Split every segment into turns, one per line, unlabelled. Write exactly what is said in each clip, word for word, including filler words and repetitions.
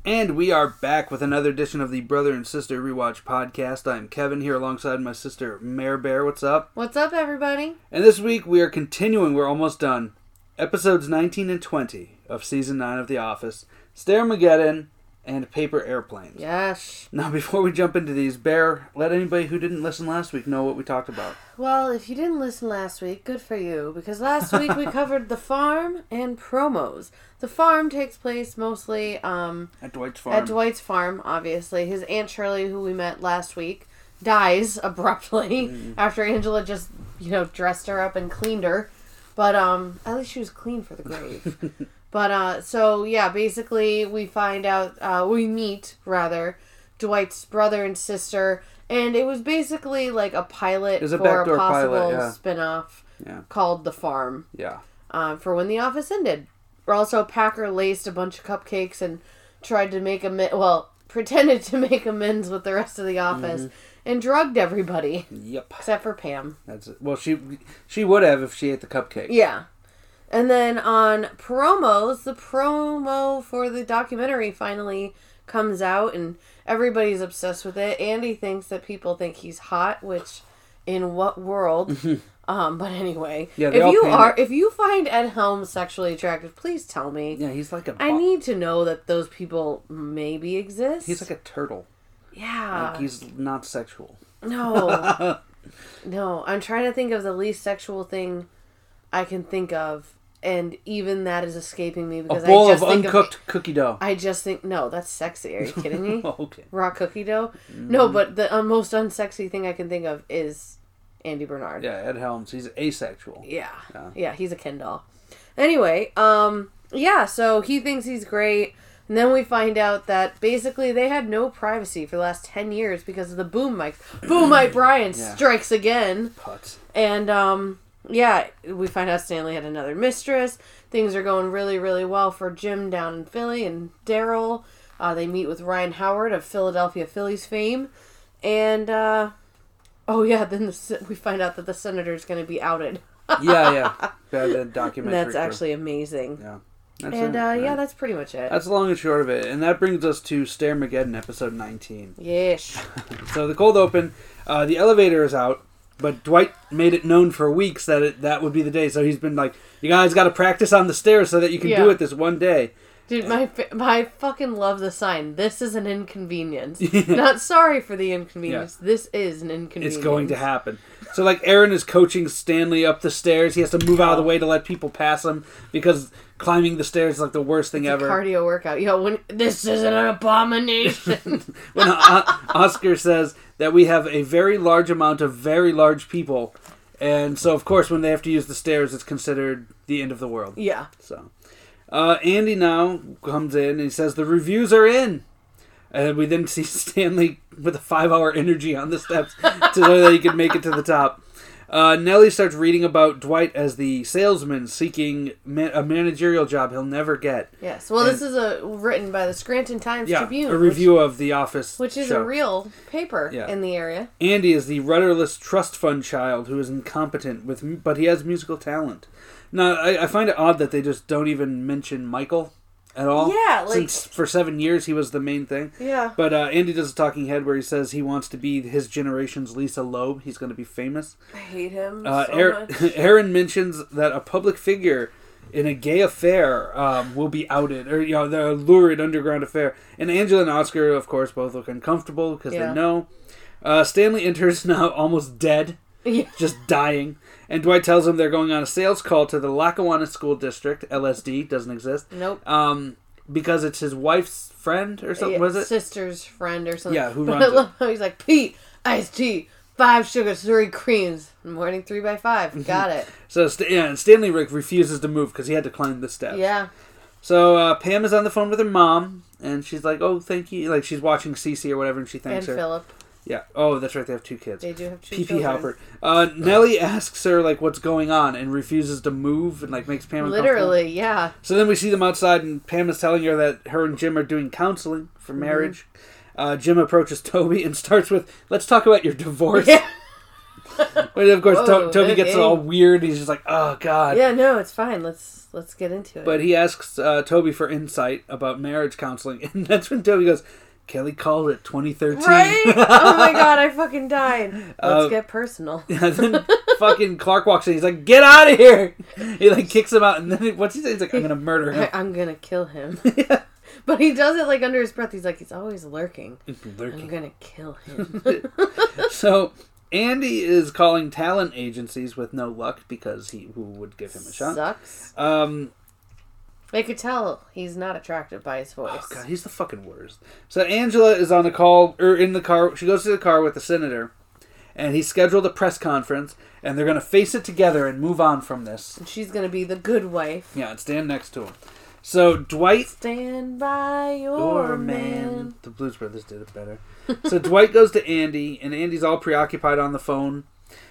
And we are back with another edition of the Brother and Sister Rewatch Podcast. I'm Kevin here alongside my sister Mare Bear. What's up?
What's up, everybody?
And this week we are continuing, we're almost done, episodes nineteen and twenty of Season nine of The Office, Stairmageddon, and Paper Airplanes.
Yes.
Now, before we jump into these, Bear, let anybody who didn't listen last week know what we talked about.
Well, if you didn't listen last week, good for you, because last week we covered The Farm and promos. The Farm takes place mostly um,
at Dwight's farm.
At Dwight's farm, obviously. His Aunt Shirley, who we met last week, dies abruptly mm. after Angela just, you know, dressed her up and cleaned her. But um, at least she was clean for the grave. But, uh, so, yeah, basically we find out, uh, we meet, rather, Dwight's brother and sister, and it was basically like a pilot
a
for a possible
pilot, yeah.
spin-off
yeah.
called The Farm.
Yeah.
Um, for when The Office ended. Also, Packer laced a bunch of cupcakes and tried to make amends, well, pretended to make amends with the rest of the office, mm-hmm. and drugged everybody.
Yep.
Except for Pam.
That's it. Well, she she would have if she ate the cupcake.
Yeah. And then on promos, the promo for the documentary finally comes out, and everybody's obsessed with it. Andy thinks that people think he's hot, which, in what world? um, but anyway,
yeah,
if you are, if you find Ed Helms sexually attractive, please tell me.
Yeah, he's like a.
I need to know that those people maybe exist.
He's like a turtle.
Yeah.
Like he's not sexual.
No. No, I'm trying to think of the least sexual thing I can think of. And even that is escaping me because
a bowl
I just
of
think
uncooked
of,
cookie dough.
I just think no, that's sexy. Are you kidding me?
Oh, okay.
Raw cookie dough?
Mm.
No, but the uh, most unsexy thing I can think of is Andy Bernard.
Yeah, Ed Helms. He's asexual.
Yeah,
yeah,
yeah he's a Ken doll. Anyway, um, yeah, so he thinks he's great, and then we find out that basically they had no privacy for the last ten years because of the boom mics. Boom Mike Bryan yeah. strikes again.
Putz.
And um. Yeah, we find out Stanley had another mistress. Things are going really, really well for Jim down in Philly and Daryl. Uh, they meet with Ryan Howard of Philadelphia Phillies fame. And, uh, oh yeah, then the, we find out that the senator's going to be outed.
yeah, yeah. yeah the documentary.
And that's actually amazing.
Yeah. That's
and,
it,
uh,
right?
yeah, that's pretty much it.
That's long and short of it. And that brings us to Stairmageddon, episode nineteen.
Yeesh.
So the cold open, uh, the elevator is out. But Dwight made it known for weeks that it, that would be the day. So he's been like, you guys got to practice on the stairs so that you can
yeah.
do it this one day.
Dude, my I fucking love the sign. This is an inconvenience. Not sorry for the inconvenience. Yeah. This is an inconvenience.
It's going to happen. So, like, Aaron is coaching Stanley up the stairs. He has to move out of the way to let people pass him because climbing the stairs is like the worst thing
it's
ever.
A cardio workout. Yo, when this is an abomination.
When o- Oscar says that we have a very large amount of very large people, and so of course when they have to use the stairs, it's considered the end of the world.
Yeah.
So, uh, Andy now comes in and he says the reviews are in. And we then see Stanley with a five-hour energy on the steps to know that he can make it to the top. Uh, Nellie starts reading about Dwight as the salesman seeking ma- a managerial job he'll never get.
Yes. Well, and, this is a written by the Scranton Times
yeah,
Tribune.
a review
which,
of The Office
Which is
show.
a real paper
yeah.
in the area.
Andy is the rudderless trust fund child who is incompetent, with but he has musical talent. Now, I, I find it odd that they just don't even mention Michael at all.
Yeah, like...
Since for seven years he was the main thing.
Yeah.
But uh, Andy does a talking head where he says he wants to be his generation's Lisa Loeb. He's going to be famous.
I hate him
uh,
so
Aaron,
much.
Aaron mentions that a public figure in a gay affair um, will be outed. Or, you know, the lurid underground affair. And Angela and Oscar, of course, both look uncomfortable because
yeah.
they know. Uh, Stanley enters now almost dead.
Yeah.
Just dying. And Dwight tells him they're going on a sales call to the Lackawanna School District. L S D doesn't exist.
Nope.
Um, because it's his wife's friend or something,
yeah,
was it?
Sister's friend or something.
Yeah, who
but
runs
I love
it.
how he's like, Pete, iced tea, five sugars, three creams, morning three by five. Got it.
So yeah, and Stanley Rick refuses to move because he had to climb the steps.
Yeah.
So uh, Pam is on the phone with her mom, and she's like, "Oh, thank you." Like she's watching Cece or whatever, and she thanks
and
her.
And Philip.
Yeah. Oh, that's right. They have two kids.
They do have two
P P
children.
Halpert. Uh, Nellie asks her like what's going on and refuses to move and like makes Pam
literally, yeah.
So then we see them outside and Pam is telling her that her and Jim are doing counseling for marriage. Mm-hmm. Uh, Jim approaches Toby and starts with, "Let's talk about your divorce."
Yeah.
But of course,
Whoa,
to- Toby gets
okay.
all weird. He's just like, "Oh God."
Yeah, no, it's fine. Let's let's get into it.
But he asks uh, Toby for insight about marriage counseling, and that's when Toby goes, Kelly called it twenty thirteen.
Right? Oh my god, I fucking died. Let's uh, get personal.
Yeah, then fucking Clark walks in. He's like, get out of here! He like kicks him out, and then he, what's he say? He's like, I'm gonna murder him.
I, I'm gonna kill him.
Yeah.
But he does it like under his breath. He's like, he's always lurking.
lurking.
I'm gonna kill him.
So Andy is calling talent agencies with no luck because he who would give him a shot.
Sucks.
Um,
they could tell he's not attractive by his voice.
Oh god, he's the fucking worst. So Angela is on a call or in the car. She goes to the car with the senator, and he scheduled a press conference, and they're gonna face it together and move on from this.
And she's gonna be the good wife.
Yeah, and stand next to him. So Dwight,
stand by your,
your
man.
man. The Blues Brothers did it better. So Dwight goes to Andy, and Andy's all preoccupied on the phone,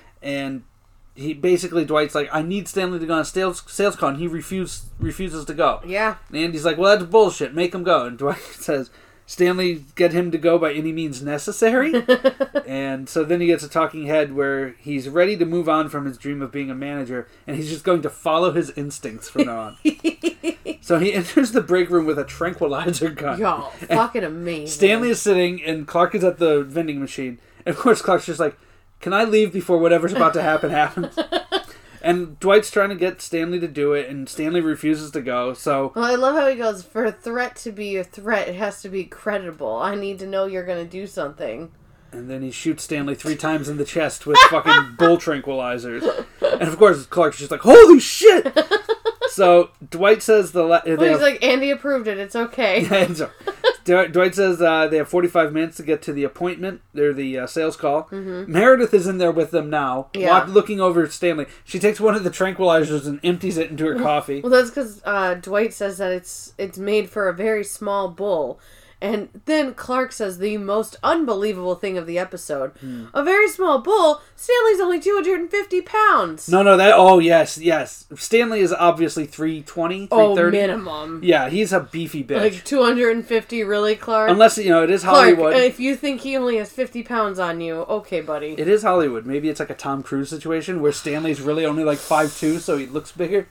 and he basically Dwight's like, I need Stanley to go on a sales sales call, and he refuse, refuses to go.
Yeah.
And Andy's like, well, that's bullshit. Make him go. And Dwight says, Stanley, get him to go by any means necessary. And so then he gets a talking head where he's ready to move on from his dream of being a manager, and he's just going to follow his instincts from now on. So he enters the break room with a tranquilizer gun.
Yo, fucking amazing.
Stanley is sitting, and Clark is at the vending machine. And of course, Clark's just like, can I leave before whatever's about to happen happens? And Dwight's trying to get Stanley to do it, and Stanley refuses to go, so...
Well, I love how he goes, for a threat to be a threat, it has to be credible. I need to know you're going to do something.
And then he shoots Stanley three times in the chest with fucking bull tranquilizers. And of course, Clark's just like, holy shit! So, Dwight says the... La-
well,
he's
have- like, Andy approved it, it's okay.
so, Dwight says uh, they have forty-five minutes to get to the appointment. They're the uh, sales call.
Mm-hmm.
Meredith is in there with them now,
yeah.
walk, looking over at Stanley. She takes one of the tranquilizers and empties it into her coffee.
Well, that's because uh, Dwight says that it's it's made for a very small bull. And then Clark says the most unbelievable thing of the episode. Hmm. A very small bull? Stanley's only two hundred fifty pounds.
No, no, that... Oh, yes, yes. Stanley is obviously three twenty, three thirty.
Oh, minimum.
Yeah, he's a beefy bitch.
Like two hundred fifty, really, Clark?
Unless, you know, it is
Clark,
Hollywood.
if you think he only has fifty pounds on you, okay, buddy.
It is Hollywood. Maybe it's like a Tom Cruise situation where Stanley's really only like five two, so he looks bigger.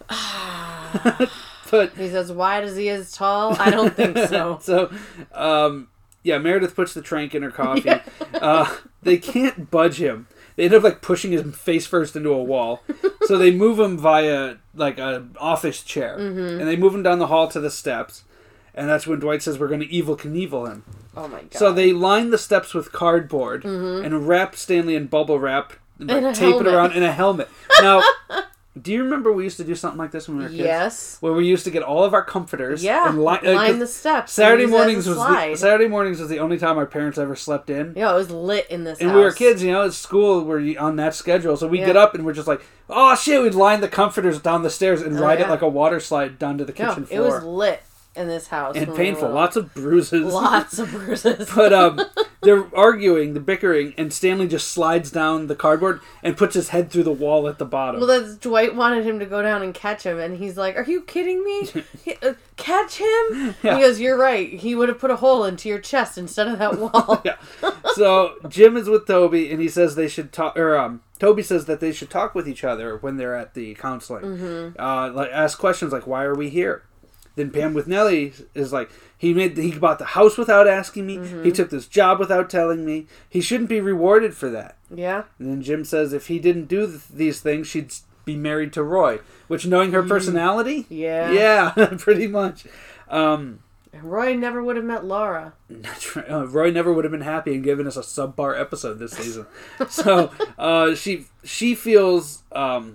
But
he's as wide as he is tall? I don't think so.
So, um, yeah, Meredith puts the trank in her coffee. Yeah. Uh, they can't budge him. They end up like pushing his face first into a wall. So they move him via like an office chair. Mm-hmm. And they move him down the hall to the steps. And that's when Dwight says we're going to Evel Knievel him.
Oh my god.
So they line the steps with cardboard
mm-hmm.
and wrap Stanley in bubble wrap and,
and
like, tape
helmet.
it around in a helmet. Now... Do you remember we used to do something like this when we were kids?
Yes.
Where we used to get all of our comforters.
Yeah.
And li- uh,
line the steps.
Saturday mornings was the, Saturday mornings was the only time our parents ever slept in.
Yeah, it was lit in this
and
house.
And we were kids, you know, at school we're on that schedule. So we
yeah.
get up and we're just like, oh shit, we'd line the comforters down the stairs and
oh,
ride
yeah.
it like a water slide down to the kitchen
no,
floor.
It was lit in this house.
And painful. We Lots of bruises.
Lots of bruises.
But um, they're arguing, the bickering, and Stanley just slides down the cardboard and puts his head through the wall at the bottom.
Well, that's Dwight wanted him to go down and catch him, and he's like, are you kidding me? he, uh, catch him? Yeah. He goes, you're right. He would have put a hole into your chest instead of that wall.
Yeah. So Jim is with Toby, and he says they should talk, or um, Toby says that they should talk with each other when they're at the counseling.
Mm-hmm.
Uh, like ask questions like, why are we here? Then Pam with Nellie is like, he made he bought the house without asking me. Mm-hmm. He took this job without telling me. He shouldn't be rewarded for that.
Yeah.
And then Jim says if he didn't do th- these things, she'd be married to Roy. Which, knowing her personality,
yeah,
yeah, pretty much. Um,
Roy never would have met Laura.
Uh, Roy never would have been happy and given us a subpar episode this season. So uh, she she feels um,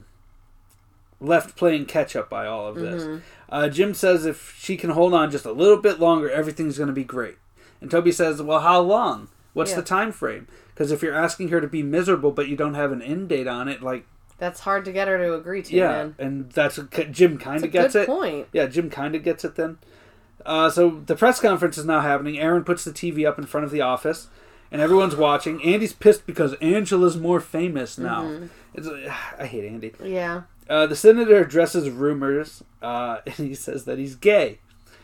left playing catch up by all of this. Mm-hmm. Uh, Jim says if she can hold on just a little bit longer, everything's going to be great. And Toby says, well, how long? What's yeah. the time frame? Because if you're asking her to be miserable but you don't have an end date on it, like...
That's hard to get her to agree to,
yeah,
man.
and that's... Jim kind of gets
good
it.
point.
Yeah, Jim kind of gets it then. Uh, so the press conference is now happening. Aaron puts the T V up in front of the office, and everyone's watching. Andy's pissed because Angela's more famous now. Mm-hmm. It's, uh, I hate Andy.
Yeah.
Uh, the senator addresses rumors, uh, and he says that he's gay.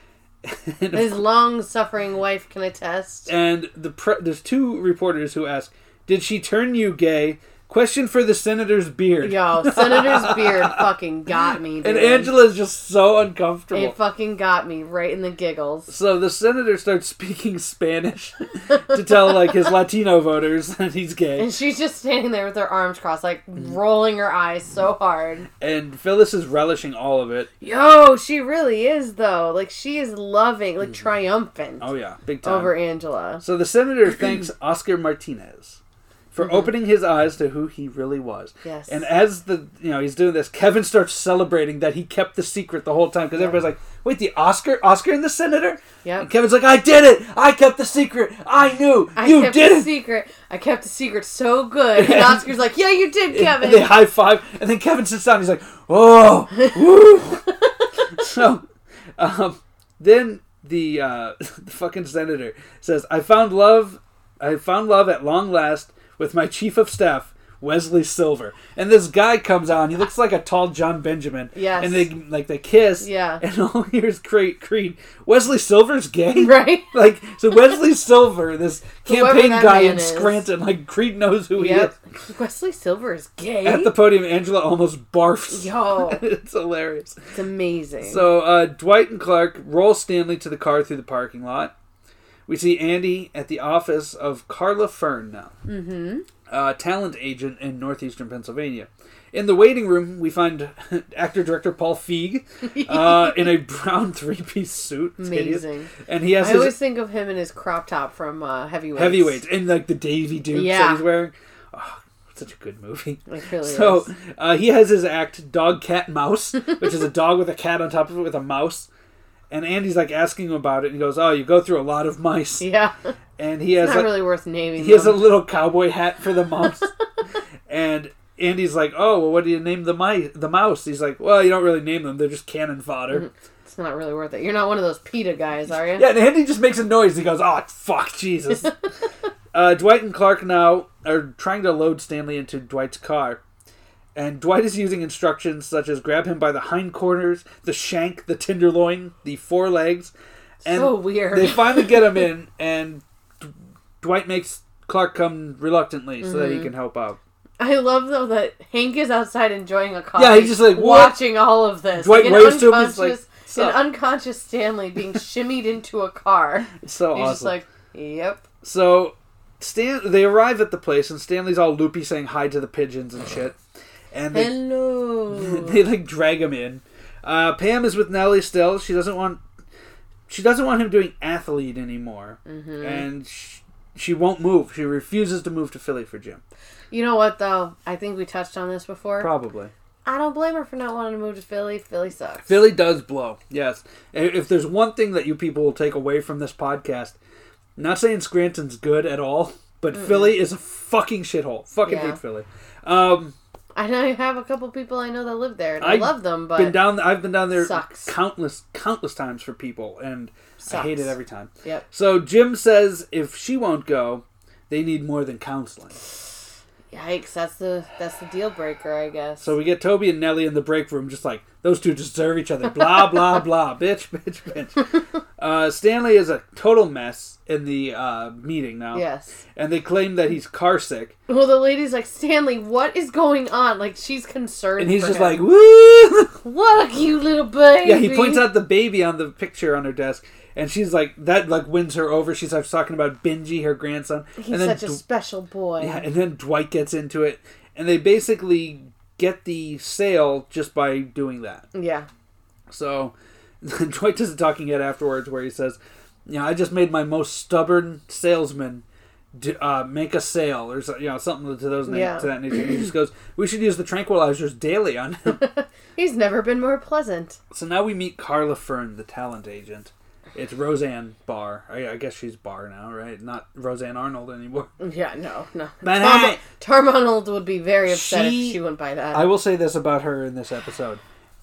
His long-suffering wife can attest.
And the pre- there's two reporters who ask, did she turn you gay? Question for the senator's beard.
Yo, Senator's beard fucking got me, dude.
And Angela's just so uncomfortable.
It fucking got me right in the giggles.
So the senator starts speaking Spanish to tell, like, his Latino voters that he's gay.
And she's just standing there with her arms crossed, like, rolling her eyes so hard.
And Phyllis is relishing all of it.
Yo, she really is, though. Like, she is loving, like, triumphant.
Oh, yeah. Big time.
Over Angela.
So the senator thanks Oscar Martinez for mm-hmm. opening his eyes to who he really was.
Yes.
And as the you know he's doing this, Kevin starts celebrating that he kept the secret the whole time because yeah. everybody's like, "Wait, the Oscar, Oscar and the senator?"
Yeah.
Kevin's like, "I did it! I kept the secret! I knew
I
you
kept
did
the
it!"
Secret. I kept the secret so good. And Oscar's like, "Yeah, you did, Kevin."
And they high five, and then Kevin sits down. And he's like, "Oh, woo!" So, um, then the uh, the fucking senator says, "I found love. I found love at long last." With my chief of staff, Wesley Silver. And this guy comes on. He looks like a tall John Benjamin.
Yes.
And they like they kiss.
Yeah.
And all here's Creed. Creed. Wesley Silver's gay?
Right.
Like, so Wesley Silver, this campaign guy in
is.
Scranton, like, Creed knows who
yep.
he is.
Wesley Silver is gay?
At the podium, Angela almost barfs.
Yo.
It's hilarious.
It's amazing.
So, uh, Dwight and Clark roll Stanley to the car through the parking lot. We see Andy at the office of Carla Fern now,
mm-hmm.
uh, talent agent in northeastern Pennsylvania. In the waiting room, we find actor-director Paul Feig uh, in a brown three-piece suit. It's
amazing.
Hideous. And he has
I
his
always think of him in his crop top from uh, Heavyweights.
Heavyweights, and like the Davy Dukes
yeah.
that he's wearing. Oh, such a good movie.
It really
so,
is.
So uh, he has his act, Dog, Cat, Mouse, which is a dog with a cat on top of it with a mouse. And Andy's like asking him about it, and he goes, "Oh, you go through a lot of mice."
Yeah,
and he has
it's not
a,
really worth naming.
He them. has a little cowboy hat for the mouse, and Andy's like, "Oh, well, what do you name the mice? The mouse?" He's like, "Well, you don't really name them; they're just cannon fodder."
It's not really worth it. You're not one of those PETA guys, are you?
Yeah, and Andy just makes a noise. He goes, "Oh, fuck, Jesus!" uh, Dwight and Clark now are trying to load Stanley into Dwight's car. And Dwight is using instructions such as grab him by the hindquarters, the shank, the tenderloin, the forelegs. And
so weird.
They finally get him in, and D- Dwight makes Clark come reluctantly so mm-hmm. that he can help out.
I love, though, that Hank is outside enjoying a coffee.
Yeah, he's just like, what?
Watching all of this.
Dwight
like
waves to him, he's like,
an unconscious Stanley being shimmied into a car.
It's so
he's
awesome.
Just like, yep.
So, Stan- they arrive at the place, and Stanley's all loopy saying hi to the pigeons and shit. And they,
Hello.
They like drag him in. Uh, Pam is with Nellie still. She doesn't want. She doesn't want him doing athlete anymore, mm-hmm. and she, she won't move. She refuses to move to Philly for Jim.
You know what though? I think we touched on this before.
Probably.
I don't blame her for not wanting to move to Philly. Philly sucks.
Philly does blow. Yes. If there's one thing that you people will take away from this podcast, not saying Scranton's good at all, but Mm-mm. Philly is a fucking shithole. Fucking yeah. hate Philly. Um.
I know I have a couple people I know that live there, and I, I love them, but
been down, I've been down there
sucks.
countless, countless times for people, and sucks. I hate it every time.
Yep.
So Jim says if she won't go, they need more than counseling.
Yikes! That's the that's the deal breaker, I guess.
So we get Toby and Nellie in the break room, just like those two deserve each other. Blah blah blah. Bitch, bitch, bitch. Uh, Stanley is a total mess in the uh, meeting now.
Yes.
And they claim that he's car sick.
Well, the lady's like, Stanley, what is going on? Like, she's concerned.
And he's
for
just
him.
like, woo!
What a cute little baby.
Yeah, he points out the baby on the picture on her desk. And she's like, that like wins her over. She starts talking about Benji, her grandson.
He's
and then
such a special boy.
Yeah, and then Dwight gets into it. And they basically get the sale just by doing that.
Yeah.
So Dwight does a talking head afterwards where he says, you know, I just made my most stubborn salesman do, uh, make a sale, or you know, something to those
yeah.
to that nature. And he just goes, we should use the tranquilizers daily on him.
He's never been more pleasant.
So now we meet Carla Fern, the talent agent. It's Roseanne Barr. I, I guess she's Barr now, right? Not Roseanne Arnold anymore.
Yeah, no, no.
But
Tom,
hey,
Tom Arnold would be very upset
she,
if she went by that.
I will say this about her in this episode.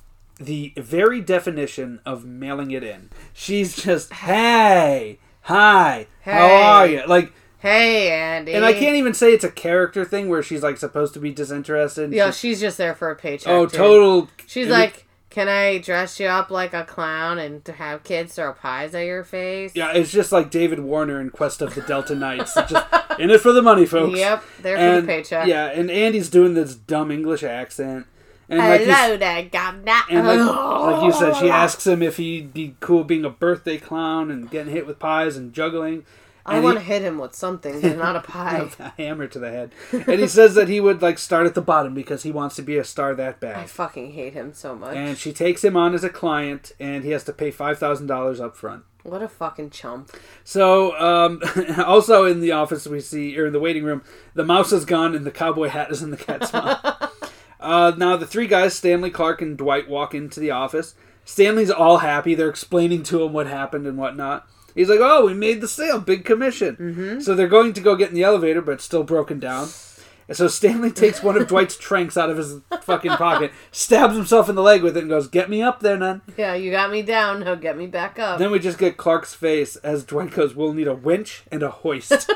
The very definition of mailing it in. She's just, hey, hi,
hey,
how are you? Like,
hey, Andy.
And I can't even say it's a character thing where she's like supposed to be disinterested.
Yeah,
she's,
she's just there for a paycheck.
Oh,
too.
total.
She's like, can I dress you up like a clown and to have kids throw pies at your face?
Yeah, it's just like David Warner in Quest of the Delta Knights. Just in it for the money, folks.
Yep, there for
and,
the paycheck.
Yeah, and Andy's doing this dumb English accent. And like
Hello there, governor.
And like, like you said, she asks him if he'd be cool being a birthday clown and getting hit with pies and juggling.
I
and
want to
he,
hit him with something, but not a pie.
a hammer to the head. And he says that he would like start at the bottom because he wants to be a star that bad.
I fucking hate him so much.
And she takes him on as a client, and he has to pay five thousand dollars up front.
What a fucking chump.
So, um, also in the office we see, or in the waiting room, the mouse is gone and the cowboy hat is in the cat's mouth. uh, now the three guys, Stanley, Clark, and Dwight, walk into the office. Stanley's all happy. They're explaining to him what happened and whatnot. He's like, oh, we made the sale, big commission.
Mm-hmm.
So they're going to go get in the elevator, but it's still broken down. And so Stanley takes one of Dwight's tranks out of his fucking pocket, stabs himself in the leg with it, and goes, get me up there, nun.
Yeah, you got me down, now get me back up.
Then we just get Clark's face as Dwight goes, we'll need a winch and a hoist.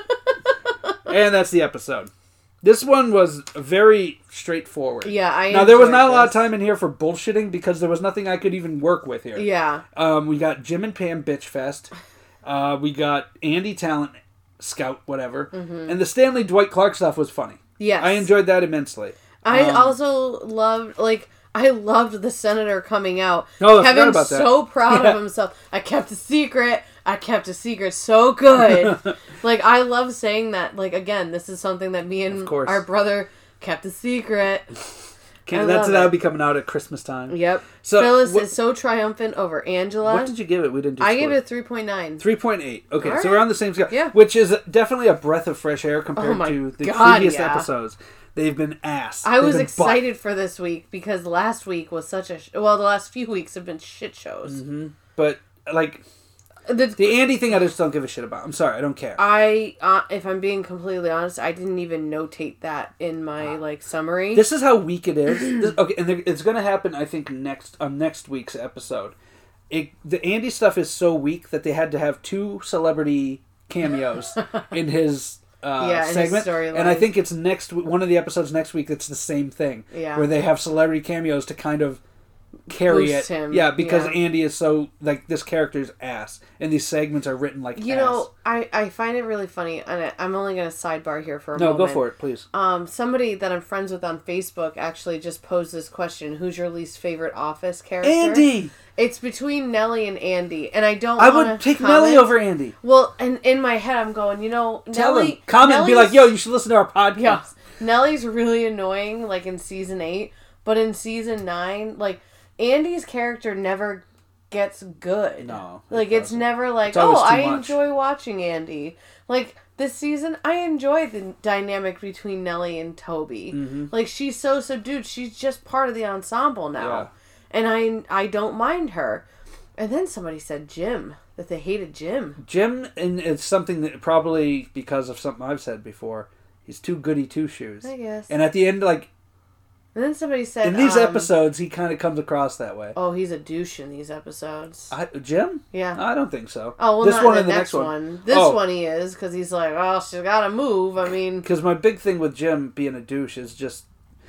And that's the episode. This one was very straightforward.
Yeah, I
Now, there was not
this.
a lot of time in here for bullshitting because there was nothing I could even work with here.
Yeah.
Um, we got Jim and Pam Bitch Fest. Uh, we got Andy Talent Scout, whatever. Mm-hmm. And the Stanley Dwight Clark stuff was funny.
Yes.
I enjoyed that immensely.
I
um,
also loved, like, I loved the senator coming out.
Oh, I
Kevin's
forgot about that.
so proud
Yeah.
of himself. I kept a secret. I kept a secret so good. Like, I love saying that. Like, again, this is something that me and our brother kept a secret.
Can, that's that'll be coming out at Christmas time.
Yep.
So
Phyllis
what,
is so triumphant over Angela.
What did you give it? We didn't do
I
score.
gave it a three point nine.
three point eight. Okay,
All
so
right.
we're on the same scale.
Yeah.
Which is definitely a breath of fresh air compared
Oh my
to the
God,
previous
yeah.
episodes. They've been ass.
I
They've
was
been
excited for this week because last week was such a... Sh- well, the last few weeks have been shit shows.
Mm-hmm. But, like...
The,
the Andy thing I just don't give a shit about. I'm sorry, I don't care.
I, uh, if I'm being completely honest, I didn't even notate that in my, like, summary.
This is how weak it is. This, okay, and it's going to happen, I think, next on next week's episode. It, the Andy stuff is so weak that they had to have two celebrity cameos in his uh,
yeah, in
segment.
his storyline.
And I think it's next one of the episodes next week that's the same thing.
Yeah.
Where they have celebrity cameos to kind of carry
Boost
it.
him.
Yeah, because
Yeah.
Andy is so, like, this character's ass. And these segments are written like
You
ass.
know, I, I find it really funny, and I, I'm only going to sidebar here for a
no,
moment.
go for it, please.
Um, somebody that I'm friends with on Facebook actually just posed this question: who's your least favorite Office character?
Andy!
It's between Nellie and Andy, and I don't.
I
wanna
would take
comment.
Nellie over Andy.
Well, and in my head, I'm going, you know,
Tell
Nellie.
him. Comment and be like,
Nellie's-
yo, you should listen to our podcast.
Yeah, Nellie's really annoying, like in season eight, but in season nine, like Andy's character never gets good.
No, it
like it's
doesn't.
never like,
It's always
oh,
too
I
much.
enjoy watching Andy. Like this season, I enjoy the dynamic between Nellie and Toby.
Mm-hmm.
Like she's so subdued. She's just part of the ensemble now,
Yeah.
and I I don't mind her. And then somebody said Jim, that they hated Jim.
Jim, and it's something that probably because of something I've said before, he's too goody two shoes.
I guess.
And at the end, like
And then somebody said
in these
um,
episodes, he kind of comes across that way.
oh, he's a douche in these episodes.
I, Jim?
Yeah.
I don't think so.
Oh, well,
this
not
one
in
and
the
the
next,
next
one.
one.
This
Oh.
one he is, because he's like, oh, she's got to move. I mean...
Because my big thing with Jim being a douche is just...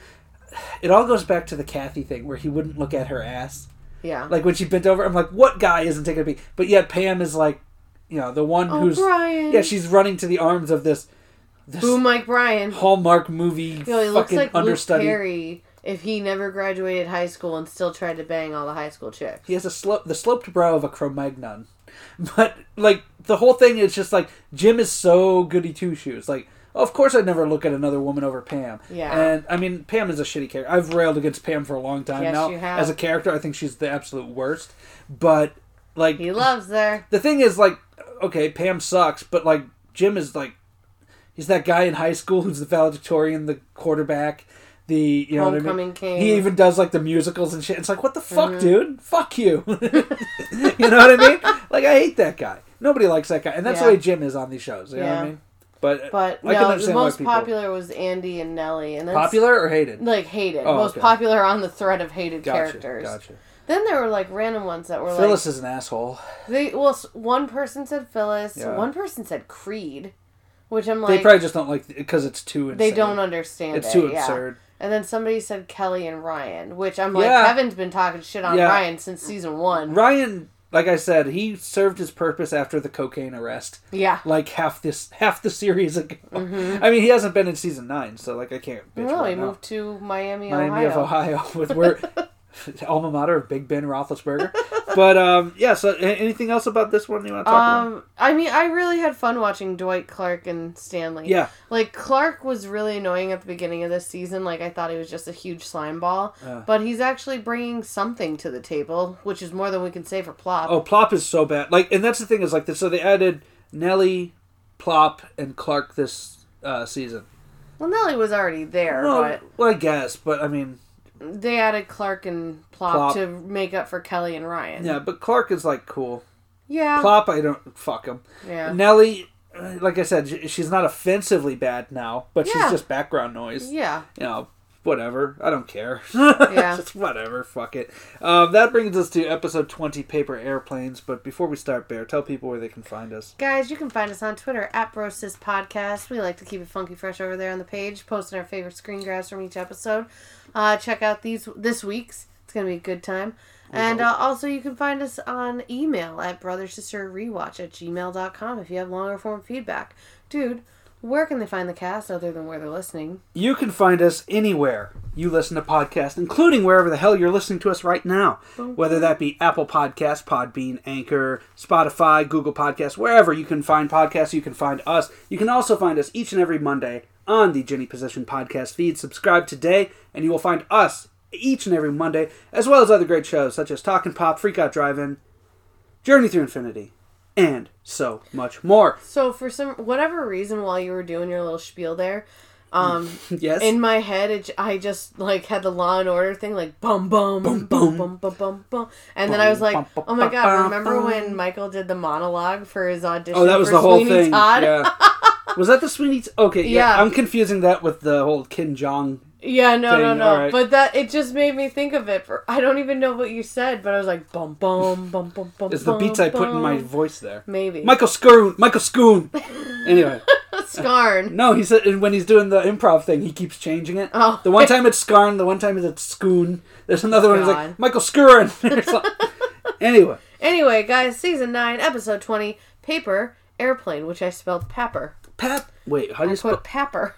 It all goes back to the Kathy thing, where he wouldn't look at her ass.
Yeah.
Like, when she bent over, I'm like, what guy isn't taking a peek? But yet Pam is like, you know, the one
Oh,
who's...
Brian.
Yeah, she's running to the arms of this... this
Boo Mike Bryan.
Hallmark movie
Yo, he looks
fucking
like
understudy.
Luke Perry if he never graduated high school and still tried to bang all the high school chicks.
He has a slope, the sloped brow of a Cro-Magnon. But, like, the whole thing is just, like, Jim is so goody two-shoes. Like, of course I'd never look at another woman over Pam.
Yeah.
And, I mean, Pam is a shitty character. I've railed against Pam for a long time
Yes,
now.
you have.
As a character, I think she's the absolute worst. But, like...
He loves her.
The thing is, like, okay, Pam sucks, but, like, Jim is, like... He's that guy in high school who's the valedictorian, the quarterback... The you know what I
Homecoming
mean?
king.
He even does like the musicals and shit. It's like, what the fuck,
Mhm.
dude? Fuck you. You know what I mean? Like, I hate that guy. Nobody likes that guy, and that's
Yeah.
the way Jim is on these shows. You know what
Yeah.
I mean? But
But
I can
no, the
understand why
most
people
popular was Andy and Nellie. And that's,
popular or hated.
Like, hated.
Oh,
most
okay.
popular on the thread of hated
Gotcha.
characters.
Gotcha.
Then there were, like, random ones that were
Phyllis
like...
is an asshole.
They, well, s- one person said Phyllis.
Yeah.
One person said Creed. Which I'm like...
They probably just don't like because it's too insane.
They don't understand
It's
it.
too
yeah.
absurd.
And then somebody said Kelly and Ryan, which I'm like,
Yeah.
Kevin's been talking shit on
Yeah.
Ryan since season one.
Ryan, like I said, he served his purpose after the cocaine arrest.
Yeah.
Like half this, half the series ago.
Mm-hmm.
I mean, he hasn't been in season nine, so like I can't bitch
No,
right
he
now.
moved to Miami,
Miami
Ohio.
of Ohio with where alma mater of Big Ben Roethlisberger. But um, yeah. So, a- anything else about this one you want to talk about?
Um, I mean, I really had fun watching Dwight, Clark, and Stanley.
Yeah.
Like, Clark was really annoying at the beginning of this season. Like, I thought he was just a huge slime ball.
Uh.
But he's actually bringing something to the table, which is more than we can say for Plop.
Oh, Plop is so bad. Like, and that's the thing is like this. So they added Nelly, Plop, and Clark this uh, season.
Well, Nelly was already there,
Well,
but
well, I guess, but I mean,
they added Clark and Plop,
Plop.
to make up for Kelly and Ryan.
yeah. But Clark is like cool.
Yeah.
Plop, I don't fuck him.
Yeah.
Nelly, uh, like I said, sh- she's not offensively bad now, but
Yeah.
she's just background noise.
Yeah.
You know, whatever. I don't care.
Yeah.
Just whatever. Fuck it. Um, that brings us to episode twenty, Paper Airplanes. But before we start, Bear, tell people where they can find us.
Guys, you can find us on Twitter at Brosis Podcast. We like to keep it funky fresh over there on the page, posting our favorite screen grabs from each episode. Uh, check out these this week's. It's going to be a good time. And uh, also you can find us on email at brothersisterrewatch at gmail dot com if you have longer form feedback. Dude, where can they find the cast other than where they're listening?
You can find us anywhere you listen to podcasts, including wherever the hell you're listening to us right now. Whether that be Apple Podcasts, Podbean, Anchor, Spotify, Google Podcasts, wherever you can find podcasts, you can find us. You can also find us each and every Monday on the Jenny Position podcast feed. Subscribe today, and you will find us each and every Monday, as well as other great shows such as Talkin' Pop, Freak Out Drive-In, Journey Through Infinity, and so much more.
So for some whatever reason, while you were doing your little spiel there, um,
Yes?
in my head, it, I just like had the Law and Order thing, like bum bum bum bum bum bum bum bum, and then I was like,
Bum, bum,
oh my
bum,
god!
bum,
Remember
bum.
when Michael did the monologue for his audition?
Oh, that was
for
the whole
Sweeney
thing.
Todd?
Yeah. Was that the Sweeney? T- okay, yeah.
Yeah.
I'm confusing that with the whole Kim Jong.
Yeah, no, no,
Thing,
no.
alright.
But that it just made me think of it. For I don't even know what you said, but I was like bum bum bum bum bum.
It's the
bum,
beats I put in my
bum.
voice there.
Maybe
Michael Scoon. Michael Scoon. Anyway.
Scarn.
No, he said when he's doing the improv thing, he keeps changing it.
Oh.
The one time it's Scarn, the one time it's Scoon. There's another one. He's like
God.
Michael Scoon. Anyway,
Anyway, guys, season nine, episode twenty, Paper Airplane, which I spelled Papper.
Pap. Wait, how do
I
you spell?
put Papper.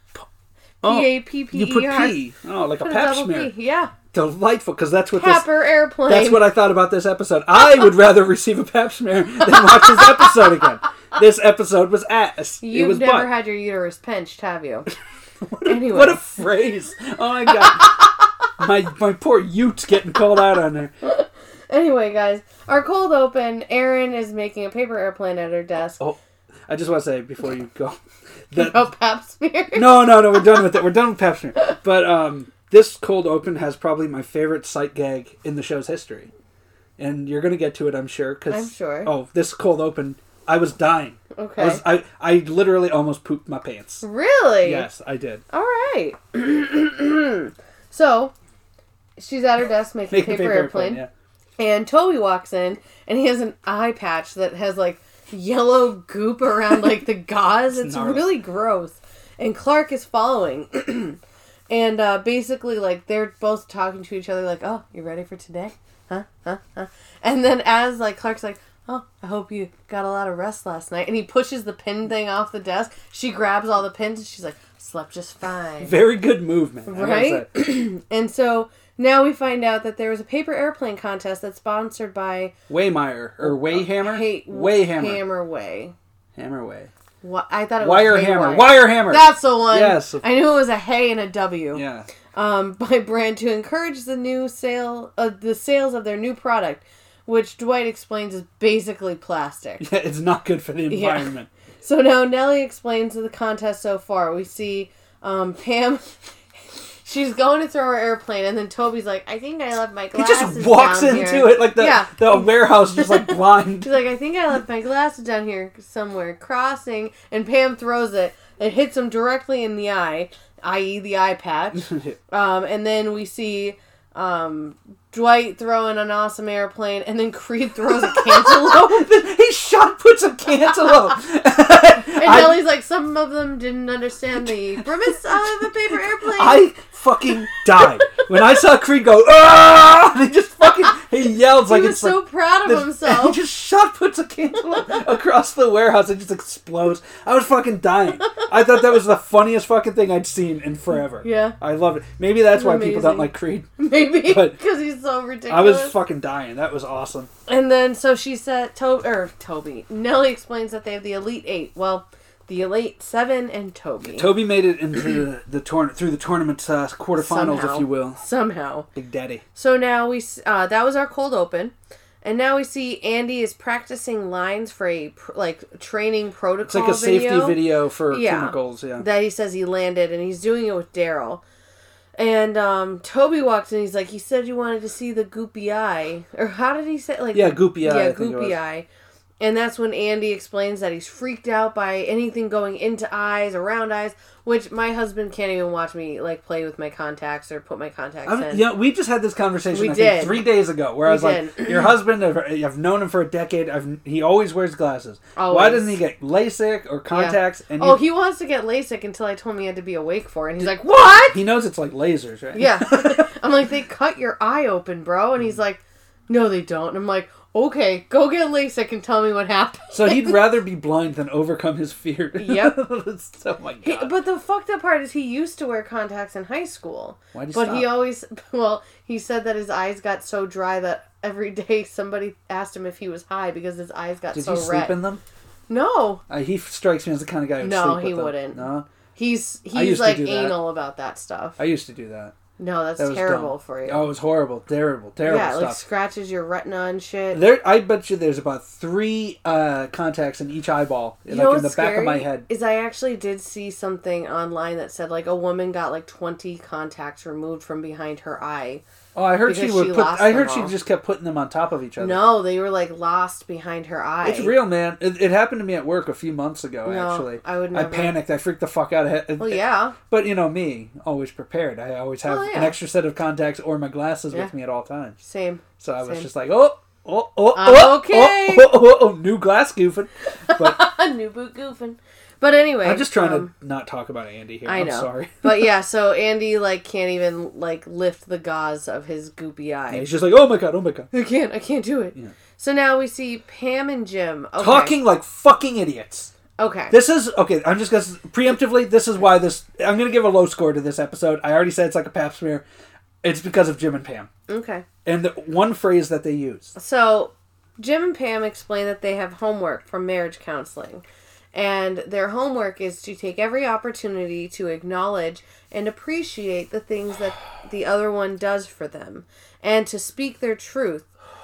Oh,
P A P P E R.
you put P. Oh, like a
Put a
pap
double
smear.
P. Yeah.
Delightful, because that's what this.
Papper Airplane.
That's what I thought about this episode. I would rather receive a pap smear than watch this episode again. This episode was ass.
You've
it was
never
butt.
had your uterus pinched, have you?
What a,
Anyway.
what a phrase. Oh my god. my my poor Ute getting called out on there.
Anyway, guys, our cold open, Erin is making a paper airplane at her desk.
Oh, I just want to say before you go that
Oh, pap smear.
no, no, no, we're done with it. We're done with pap smear. But um, this cold open has probably my favorite sight gag in the show's history, and you're gonna get to it, I'm sure. Cause,
I'm sure.
Oh, this cold open, I was dying.
Okay.
I, was, I I literally almost pooped my pants.
Really?
Yes, I did.
All right. So, she's at her desk making a
Make a
paper,
paper
airplane.
yeah.
And Toby walks in, and he has an eye patch that has, like, yellow goop around, like, the gauze. It's
gnarly.
really gross. And Clark is following. And uh, basically, like, they're both talking to each other, like, oh, you ready for today? Huh? Huh? Huh? And then as, like, Clark's like, oh, I hope you got a lot of rest last night. And he pushes the pin thing off the desk. She grabs all the pins, and she's like, slept just fine.
Very good movement. I gotta
Right?
say.
And so now we find out that there was a paper airplane contest that's sponsored by
Waymeyer or Wayhammer.
Hey,
Wayhammer.
Hammer Way.
Hammer Way.
What I thought it
Wire
was
Hammer.
Hayway.
Wire Hammer.
That's the one.
Yes.
I knew it was a hay and a W.
Yeah.
Um, by brand to encourage the new sale, uh, the sales of their new product, which Dwight explains is basically plastic.
Yeah, it's not good for the
Yeah.
environment.
So now Nellie explains the contest so far. We see um, Pam. She's going to throw her airplane, and then Toby's like, "I think I left my
He
glasses
just walks
down
into
here."
it like the
Yeah.
the warehouse, just like blind.
She's like, "I think I left my glasses down here somewhere." Crossing, and Pam throws it. It hits him directly in the eye, that is the eye patch. Um, and then we see um, Dwight throwing an awesome airplane, and then Creed throws a cantaloupe.
He shot puts a cantaloupe.
And
I,
Nellie's like, some of them didn't understand the premise of a paper airplane.
I fucking died when I saw Creed go. Ah! And he just fucking he yells
he
like
was
it's
so
like,
proud of
this,
himself.
He just shot puts a candle across the warehouse and just explodes. I was fucking dying. I thought that was the funniest fucking thing I'd seen in forever.
Yeah,
I love it. Maybe that's why
amazing.
people don't like Creed.
Maybe
But
because he's so ridiculous.
I was fucking dying. That was awesome.
And then, so she said, to- or Toby, Nellie explains that they have the Elite Eight. Well, the Elite Seven and Toby.
Toby made it into the, the tourna- through the tournament uh, quarterfinals,
Somehow.
if you will.
Somehow.
Big Daddy.
So now we, s- uh, that was our cold open. And now we see Andy is practicing lines for a, pr- like, training protocol
It's like a safety
video
video for
Yeah.
chemicals, yeah.
that he says he landed, and he's doing it with Daryl. And um, Toby walks in, he's like, he said you wanted to see the goopy eye. Or how did he say? Like,
Yeah, goopy eye,
Yeah,
I think it was.
goopy eye. And that's when Andy explains that he's freaked out by anything going into eyes, around eyes, which my husband can't even watch me, like, play with my contacts or put my contacts
I'm,
in.
yeah, we just had this conversation
We
I
did.
think three days ago, where I
We
was like,
did.
"Your husband, I've, I've known him for a decade. I've, he always wears glasses. Why
Always.
doesn't he get LASIK or contacts?" And
Oh,
you-
he wants to get LASIK until I told him he had to be awake for it. And he's like, what?
he knows it's like lasers, right?
Yeah. I'm like, they cut your eye open, bro. And he's like, no, they don't. And I'm like, okay, go get LASIK and tell me what happened.
So he'd rather be blind than overcome his fear.
Yep.
Oh my
He,
god.
but the fucked up part is he used to wear contacts in high school.
Why'd he
But
stop?
he always, well, he said that his eyes got so dry that every day somebody asked him if he was high because his eyes got
Did
so
he sleep
red.
in them?
No.
Uh, he strikes me as the kind of guy who would
No,
sleep with
he
them.
wouldn't.
No?
He's
I
he's
used to
like
do that.
anal about that stuff.
I used to do that.
No, that's
That was
terrible
dumb.
for you.
Oh, it was horrible. Terrible. Terrible
yeah, it, like
stuff.
scratches your retina and shit.
There, I bet you there's about three uh, contacts in each eyeball,
You
like
know
in the
what's
back of my
scary
head.
Is I actually did see something online that said like a woman got like twenty contacts removed from behind her eye.
Oh, I heard she
because
would
she
put.
lost
I heard
them
she
all.
just kept putting them on top of each other.
No, they were like lost behind her eye.
It's real, man. It, it happened to me at work a few months ago.
No,
actually,
I would
I
never.
panicked. I freaked the fuck out. It,
Well, yeah.
But you know me, always prepared. I always have
Oh, yeah.
an extra set of contacts or my glasses
Yeah.
with me at all times.
Same.
So I was
Same.
just like, oh, oh, oh,
I'm
oh,
okay.
oh, oh, oh, oh, new glass goofing. But
New boot goofing. But anyway.
I'm just trying
um,
to not talk about Andy here.
I
I'm
know.
sorry.
But yeah, so Andy like can't even like lift the gauze of his goopy eye.
Yeah, he's just like, oh my god, oh my god.
I can't. I can't do it.
Yeah.
So now we see Pam and Jim. Okay.
Talking like fucking idiots.
Okay.
This is okay. I'm just gonna preemptively. This is why this. I'm gonna give a low score to this episode. I already said it's like a pap smear. It's because of Jim and Pam
Okay.
and the one phrase that they use.
So Jim and Pam explain that they have homework from marriage counseling. And their homework is to take every opportunity to acknowledge and appreciate the things that the other one does for them and to speak their truth.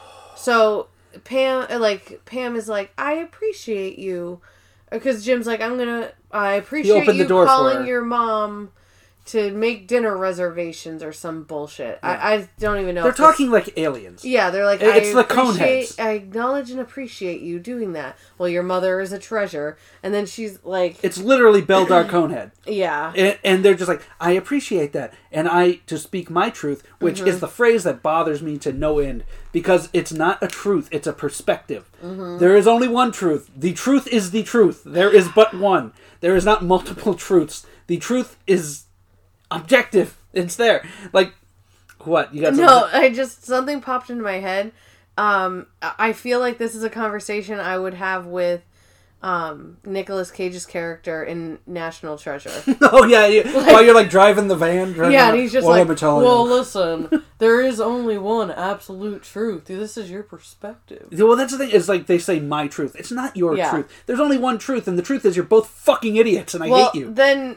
So Pam, like, Pam is like, I appreciate you. Because Jim's like, I'm gonna, I appreciate
opened the
you
door for
calling
her.
your mom to make dinner reservations or some bullshit.
Yeah.
I, I don't even know.
They're
if this-
talking like aliens.
Yeah, they're like,
It's
I
the
appreciate,
Coneheads.
I acknowledge and appreciate you doing that. Well, your mother is a treasure. And then she's like,
It's literally Beldar Conehead.
yeah.
And, and they're just like, I appreciate that. And I, to speak my truth, which
Mm-hmm.
is the phrase that bothers me to no end, because it's not a truth, it's a perspective.
Mm-hmm.
There is only one truth. The truth is the truth. There is but one. There is not multiple truths. The truth is objective. It's there. Like, what? You got
No,
something?
I just, something popped into my head. Um, I I feel like this is a conversation I would have with um, Nicolas Cage's character in National Treasure.
Oh, yeah. You, while you're like driving the van. driving
Yeah,
around,
and he's just
well,
like,
let me tell you.
well, listen, there is only one absolute truth. This is your perspective.
Well, that's the thing. Is like they say my truth. It's not your
Yeah.
truth. There's only one truth, and the truth is you're both fucking idiots, and I
Well,
hate you.
then,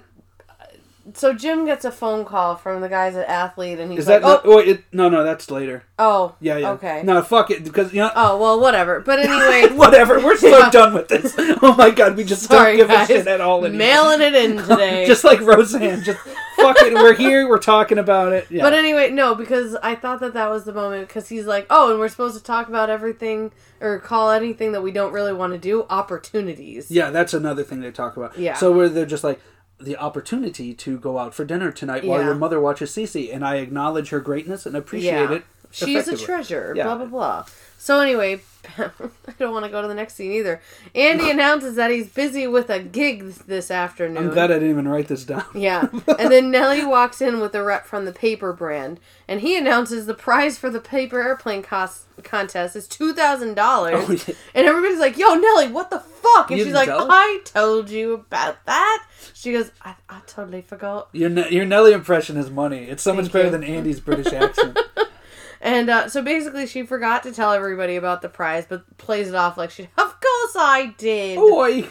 so Jim gets a phone call from the guys at Athlete, and he's
Is
like,
that
oh,
no, wait, it, no, no, that's later.
oh,
Yeah, yeah.
okay.
No, fuck it, because you know.
Oh, well, whatever. But anyway,
Whatever. We're so
Yeah.
done with this. Oh my god, we just
sorry,
don't give
guys.
a shit at all anymore.
Mailing it in today.
Just like Roseanne, just fuck it. We're here. We're talking about it. Yeah.
But anyway, no, because I thought that that was the moment, because he's like, oh, and we're supposed to talk about everything, or call anything that we don't really want to do, opportunities.
yeah, that's another thing they talk about.
Yeah.
So where they're just like, the opportunity to go out for dinner tonight while
Yeah.
your mother watches Cece, and I acknowledge her greatness and appreciate
Yeah.
it.
She's a treasure.
Yeah.
Blah, blah, blah. So anyway, I don't want to go to the next scene either. Andy announces that he's busy with a gig this afternoon.
I'm glad I didn't even write this down.
Yeah. And then Nellie walks in with a rep from the paper brand. And he announces the prize for the paper airplane cost contest is two thousand dollars. Oh, yeah. And everybody's like, yo, Nellie, what the fuck? And
You
she's like,
tell?
I told you about that. She goes, I, I totally forgot.
Your, your Nelly impression is money. It's so much
Thank
better
you.
than Andy's British accent.
And uh, so basically she forgot to tell everybody about the prize, but plays it off like she, of course I did.
Boy.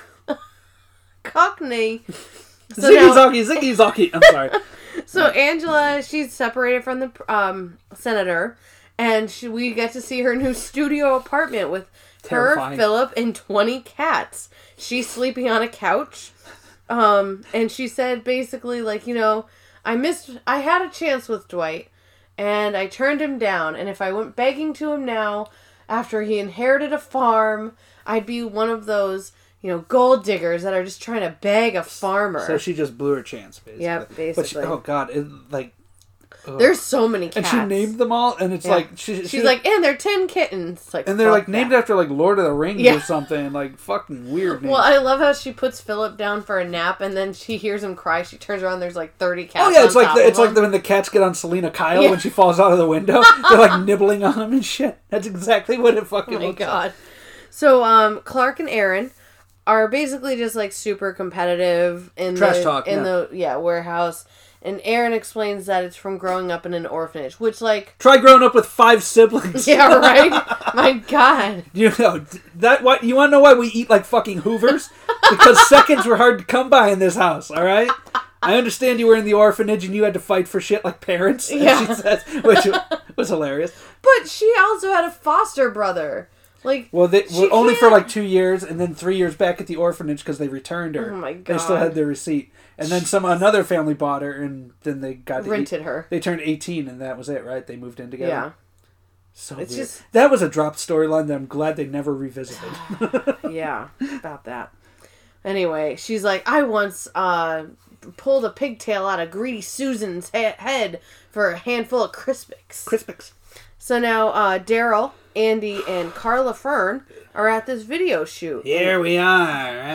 Cockney. So
Ziggy
now-
Zoggy, Ziggy Zoggy. I'm sorry.
So Angela, she's separated from the um, senator, and she, we get to see her new studio apartment with
Terrifying.
her, Philip, and twenty cats. She's sleeping on a couch. Um, and she said basically, like, you know, I missed, I had a chance with Dwight, and I turned him down. And if I went begging to him now, after he inherited a farm, I'd be one of those, you know, gold diggers that are just trying to beg a farmer.
So she just blew her chance, basically.
Yep,
But
basically.
she, oh, God. It, like... ugh.
There's so many cats.
And she named them all, and it's
Yeah.
like... She,
She's
she,
like, and they're ten kittens. It's like,
And they're,
fuck
like, named
that.
after, like, Lord of the Rings
Yeah.
or something. Like, fucking weird names.
Well, I love how she puts Philip down for a nap, and then she hears him cry. She turns around, there's like thirty cats.
Oh yeah, it's
on
like
top
the,
of
it's like
him.
the, when the cats get on Selena Kyle
Yeah.
when she falls out of the window. They're like nibbling on him and shit. That's exactly what it fucking
Oh my
looks
god. So um, Clark and Aaron are basically just like super competitive in
Trash
the
talk,
in
yeah.
the yeah warehouse. And Aaron explains that it's from growing up in an orphanage, which like
like. Try growing up with five siblings.
yeah right. My god.
You know that what you want to know why we eat like fucking Hoovers? Because seconds were hard to come by in this house. All right. I understand you were in the orphanage and you had to fight for shit like parents. as
Yeah.
She says, which was hilarious.
But she also had a foster brother. Like
Well, they
she
well, only for
can't-
like two years, and then three years back at the orphanage because they returned her.
Oh my
They still
God.
had their receipt, and then some another family bought her, and then they got to
rented
eat-
her.
They turned eighteen, and that was it, right? They moved in together.
Yeah.
So
It's
weird.
just-
That was a dropped storyline that I'm glad they never revisited.
Yeah, about that. Anyway, she's like, I once uh, pulled a pigtail out of Greedy Susan's he- head for a handful of Crispix.
Crispix.
So now uh, Daryl, Andy, and Carla Fern are at this video shoot.
Here we are.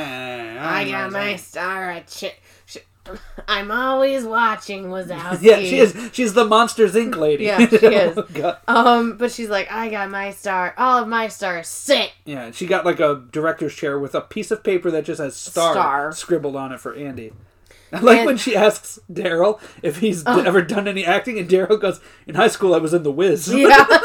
I got my star at ch- ch- I'm always watching Wazowski.
Yeah, she is. She's the Monsters Incorporated lady.
Yeah, she is.
Oh, God.
Um, but she's like, I got my star. All of my stars sick.
Yeah, she got like a director's chair with a piece of paper that just has star,
Star.
scribbled on it for Andy. I like
And-
when she asks Daryl if he's d- ever done any acting, and Daryl goes, "In high school, I was in The Wiz."
Yeah.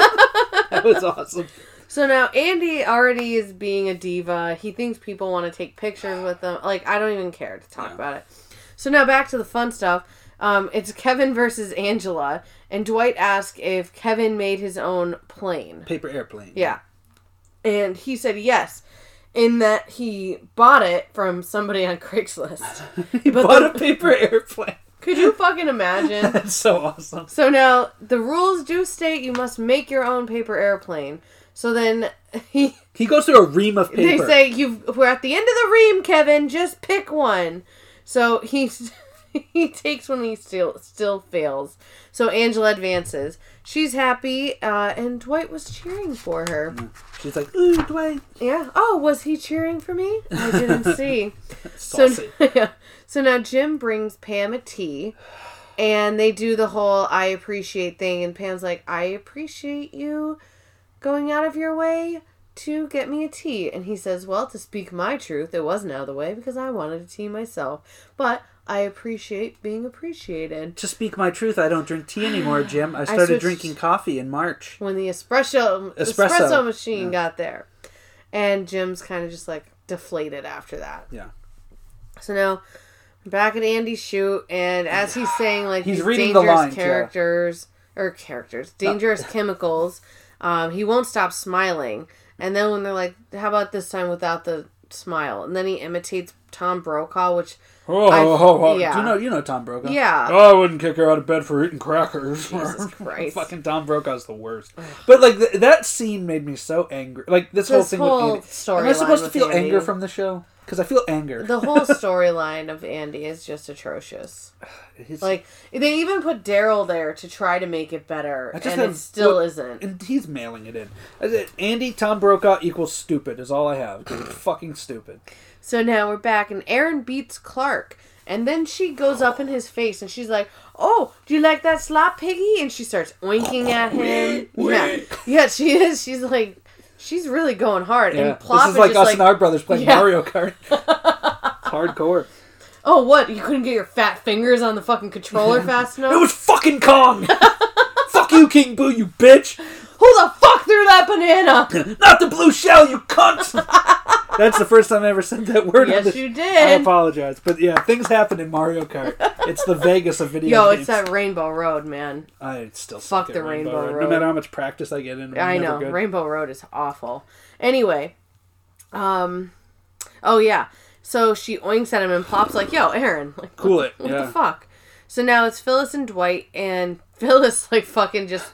That was awesome.
So now Andy already is being a diva. He thinks people want to take pictures with him. Like, I don't even care to talk
Yeah.
about it. So now back to the fun stuff. Um, it's Kevin versus Angela. And Dwight asks if Kevin made his own plane.
Paper airplane.
Yeah. And he said yes. In that he bought it from somebody on Craigslist.
He
But
bought
the-
a paper airplane.
Could you fucking imagine?
That's so awesome.
So now, the rules do state you must make your own paper airplane. So then he...
He goes through a ream of
They
paper.
say, You've, we're at the end of the ream, Kevin. Just pick one. So he he takes one and he still, still fails. So Angela advances. She's happy, uh, and Dwight was cheering for her.
She's like, "Ooh, Dwight."
Yeah. Oh, was he cheering for me? I didn't see. so,
Saucy.
yeah. So now Jim brings Pam a tea, and they do the whole I appreciate thing, and Pam's like, I appreciate you going out of your way to get me a tea. And he says, well, to speak my truth, it wasn't out of the way because I wanted a tea myself. But I appreciate being appreciated.
To speak my truth, I don't drink tea anymore, Jim. I started
switched-
drinking coffee in March.
When the espresso
Espresso.
espresso, machine
Yeah.
got there. And Jim's kind of just like deflated after that.
Yeah.
So now, back at Andy's shoot, and as he's saying, like,
He's
these
reading the
dangerous
line, Joe.
characters, or characters, dangerous chemicals, um, he won't stop smiling. And then when they're like, how about this time without the smile? And then he imitates Tom Brokaw, which
Oh,
I-
oh, oh, oh.
yeah.
Do you know you know Tom Brokaw?
Yeah.
Oh, I wouldn't kick her out of bed for eating crackers.
Jesus Christ.
Fucking Tom Brokaw's the worst. But like th- that scene made me so angry. Like this, whole
This
thing
whole
with Andy.
storyline
Am I supposed to
with
feel
Andy.
anger from the show? Because I feel anger.
the whole storyline of Andy is just atrocious.
His-
Like, they even put Daryl there to try to make it better,
I just
and
have-
it still
well,
isn't.
and he's mailing it in. I said, Andy Tom Brokaw equals stupid is all I have. 'Cause he's fucking stupid.
So now we're back, and Erin beats Clark. And then she goes up in his face, and she's like, "Oh, do you like that slop, piggy?" And she starts oinking at him. yeah, yeah, she is. She's like, she's really going hard.
Yeah.
And Plop
This is like
just
us
like,
and our brothers playing
Yeah.
Mario Kart. It's hardcore.
"Oh, what? You couldn't get your fat fingers on the fucking controller fast enough?
It was fucking Kong! Fuck you, King Boo, you bitch!
Who the fuck threw that banana?"
Not the blue shell, you cunt! That's the first time I ever said that word.
Yes,
on this.
you
I
did.
apologize. But yeah, things happen in Mario Kart. It's the Vegas of video
Yo,
games.
it's that Rainbow Road, man.
I still
Fuck
suck at
the
Rainbow,
Rainbow
Road. No
Road.
matter how much practice I get in, I'm
I
never
know.
good.
Rainbow Road is awful. Anyway. Um, oh, yeah. So she oinks at him and Plop's like, "Yo, Aaron. Like,
Cool
what,
it,
What
yeah.
the fuck?" So now it's Phyllis and Dwight, and Phyllis, like, fucking just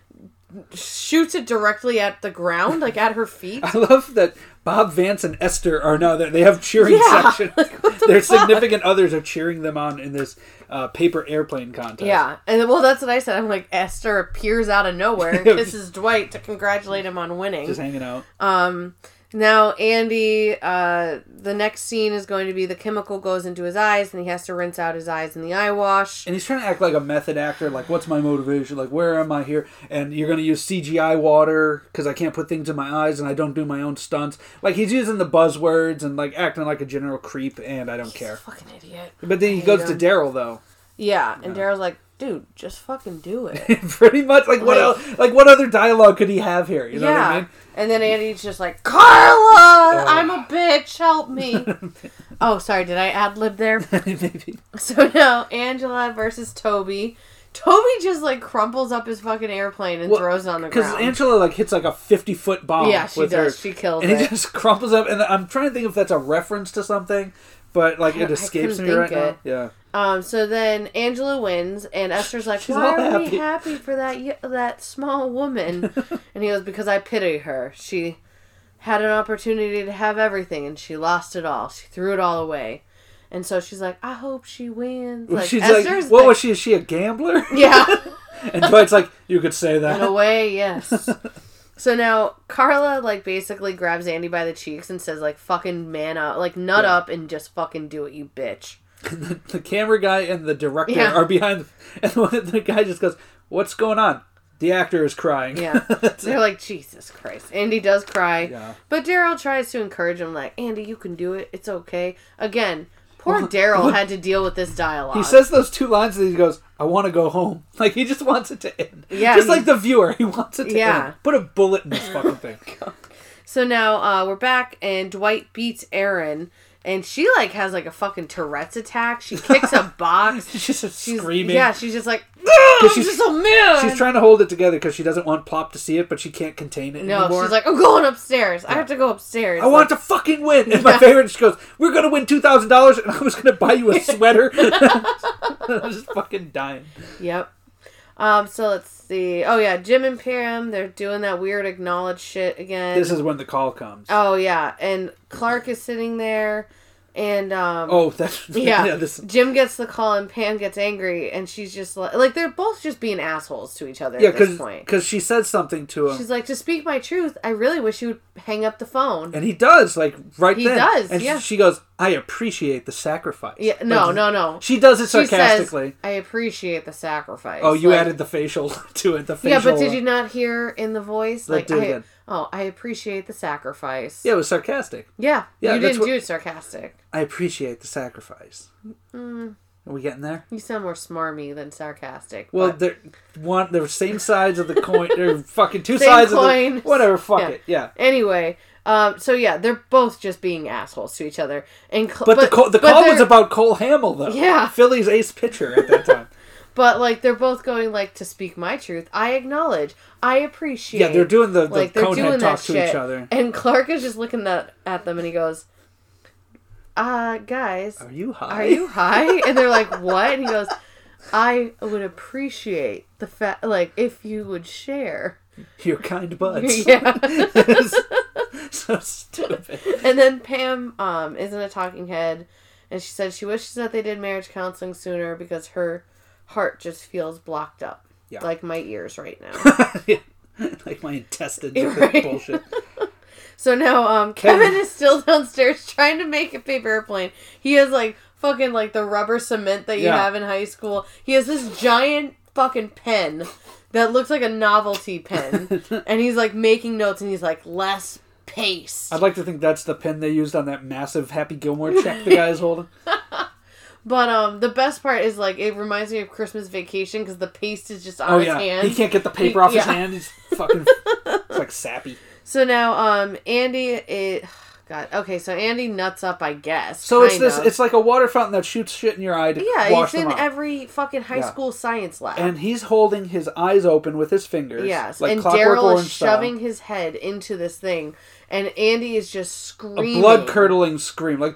shoots it directly at the ground, like, at her feet.
I love that Bob Vance and Esther are now there. They have cheering
Yeah,
sections.
like, what the
Their
fuck?
significant others are cheering them on in this uh, paper airplane contest.
Yeah, and well, that's what I said. I'm like, Esther appears out of nowhere and kisses Dwight to congratulate him on winning.
Just hanging out.
Um, now Andy, uh, the next scene is going to be the chemical goes into his eyes and he has to rinse out his eyes in the eye wash.
And he's trying to act like a method actor. Like, what's my motivation? Like, where am I here? And you're going to use C G I water because I can't put things in my eyes and I don't do my own stunts. Like, he's using the buzzwords and, like, acting like a general creep, and I don't
He's
care.
a fucking idiot.
But then he
hate
goes to
him.
Daryl, though.
Yeah, and Daryl's like, dude, just fucking do it.
Pretty much. Like, what
Like-
else, like, what other dialogue could he have here? You know
yeah.
what I mean?
And then Andy's just like, Carla, I'm a bitch, help me. Oh, sorry, did I ad-lib there?
Maybe.
So now, Angela versus Toby. Toby just, like, crumples up his fucking airplane and
Well,
throws it on the
Because
ground.
Angela, like, hits, like, a fifty-foot bomb
Yeah, she
with
does.
her.
She kills
And
it.
he just crumples up. And I'm trying to think if that's a reference to something. But, like,
I-
it
I
escapes me
couldn't
right
think
now.
it.
Yeah.
Um, so then Angela wins, and Esther's like,
She's
"Why
all
are we
happy."
happy for that y- that small woman?" And he goes, "Because I pity her. She had an opportunity to have everything, and she lost it all. She threw it all away." And so she's like, "I hope she wins." Like,
She's
Esther's
like, what
like-
was she? Is she a gambler?
Yeah,
And Dwight's like, you could say
in a
that.
way, yes. So now Carla like basically grabs Andy by the cheeks and says like, "Fucking man up, like nut
Yeah.
up and just fucking do it, you bitch."
the, the camera guy and the director
Yeah.
are behind. And the, the guy just goes, what's going on? The actor is crying.
Yeah.
That's
They're
it.
like, Jesus Christ. Andy does cry.
Yeah.
But Daryl tries to encourage him, like, Andy, you can do it. It's okay. Again, poor
Well,
Daryl
well,
had to deal with this dialogue.
He says those two lines and he goes, I want to go home. Like, he just wants it to end.
Yeah,
Just
he-
like the viewer. He wants it to
Yeah.
end. Put a bullet in this fucking thing.
So now uh, we're back, and Dwight beats Erin, and she, like, has, like, a fucking Tourette's attack. She kicks a box.
She's just
She's,
screaming.
Yeah, she's just like, "No, I'm
she's-
just so mad."
She's trying to hold it together because she doesn't want Plop to see it, but she can't contain it
No,
anymore.
she's like, I'm going upstairs. I have to go upstairs.
I want to fucking win. And my
Yeah.
favorite, she goes, we're going to win two thousand dollars and I was going to buy you a sweater. I was just fucking dying.
Yep. Um, so let's see. Oh, yeah, Jim and Pam, they're doing that weird acknowledge shit again.
This is when the call comes.
Oh, yeah. And Clark is sitting there, and, um...
Oh, that's...
yeah.
yeah this,
Jim gets the call, and Pam gets angry, and she's just like... Like, they're both just being assholes to each other
yeah,
at this
because
point.
because she says something to him.
She's like, to speak my truth, I really wish you would hang up the phone.
And he does, like, right
He
then.
does,
and
yeah.
she goes, I appreciate the sacrifice.
Yeah, no,
Like,
no, no.
She does it
She
sarcastically.
says, I appreciate the sacrifice.
Oh, you
Like-
added the facial to it. The facial.
Yeah, but did you not hear in the voice?
Let's
Like,
do it
I,
again.
oh, I appreciate the sacrifice.
Yeah, it was sarcastic.
Yeah,
Yeah,
you
that's
didn't
what-
do it sarcastic.
I appreciate the sacrifice.
Mm,
Are we getting there?
you sound more smarmy than sarcastic.
Well,
but-
they're one. They're same sides of the coin. They're fucking two
Same
sides
coin.
of the whatever. Fuck
Yeah.
it. Yeah.
Anyway, um, so yeah, they're both just being assholes to each other. And Cl-
But, the call, the
but
call was
they're-
about Cole Hamill though.
Yeah.
Philly's ace pitcher at that time.
But like, they're both going like, to speak my truth. I acknowledge. I appreciate.
Yeah, they're doing the, the
like they're
conehead
doing
talk
that
to
shit.
each other.
And Clark is just looking at at them, and he goes, uh, guys,
Are you high?
are you high? And they're like, what? And he goes, I would appreciate the fact, like, if you would share.
Your kind buds.
Yeah.
So stupid.
And then Pam um, isn't a talking head, and she said she wishes that they did marriage counseling sooner because her heart just feels blocked up.
Yeah.
Like my ears right now.
Yeah. Like my intestines are
Right.
bullshit.
So now um, Kevin is still downstairs trying to make a paper airplane. He has like fucking like the rubber cement that you
Yeah.
have in high school. He has this giant fucking pen that looks like a novelty pen. And he's like making notes and he's like, less paste.
I'd like to think that's the pen they used on that massive Happy Gilmore check the guy's holding.
But um, the best part is like it reminds me of Christmas Vacation because the paste is just on
Oh
his
yeah,
hand.
he can't get the paper
He-
off his
yeah.
hand. He's fucking, it's like sappy.
So now um, Andy, it, God, okay, so Andy nuts up, I guess.
So it's
kind
this.
of.
It's like a water fountain that shoots shit in your eye to
Yeah,
wash
it's in
them off.
every fucking high
Yeah.
school science lab.
And he's holding his eyes open with his fingers.
Yes,
like
and
Clockwork
Daryl
Orange
is
style.
shoving his head into this thing, and Andy is just
A
screaming.
blood curdling scream, like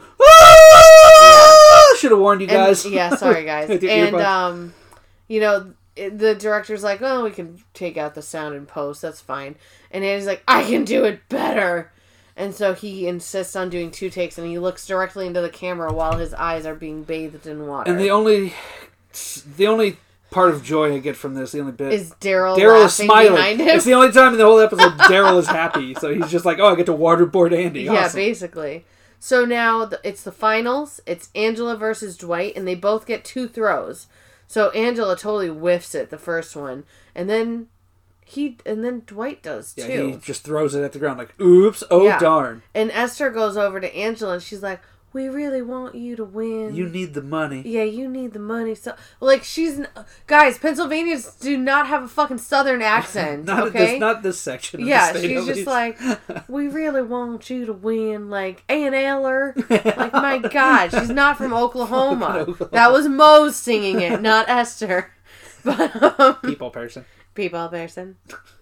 ah! Should have warned you
And-
guys.
yeah, sorry guys.
With your
And
earbuds.
um, you know, it- the director's like, "Oh, we can take out the sound in post. That's fine." And Andy's like, "I can do it better." And so he insists on doing two takes, and he looks directly into the camera while his eyes are being bathed in water.
And the only, the only part of joy I get from this, the only bit,
is Daryl
Daryl
laughing
is smiling.
behind him.
It's the only time in the whole episode Daryl is happy. So he's just like, "Oh, I get to waterboard Andy."
Yeah,
Awesome.
basically. So now the, it's the finals. It's Angela versus Dwight, and they both get two throws. So Angela totally whiffs it, the first one, and then he and then Dwight does
Yeah,
too.
he just throws it at the ground like, "Oops! Oh
Yeah.
darn!
And Esther goes over to Angela, and she's like, "We really want you to win.
You need the money."
Yeah, you need the money." So, like, she's guys, Pennsylvanians do not have a fucking Southern accent.
Not
okay,
this, not this section. Of
yeah,
the state,
she's
at
just
least.
like, "We really want you to win." Like Ann Eller. Like, my God, she's not from Oklahoma.
Oklahoma.
That was Mose singing it, not Esther. But um,
people person.
people person.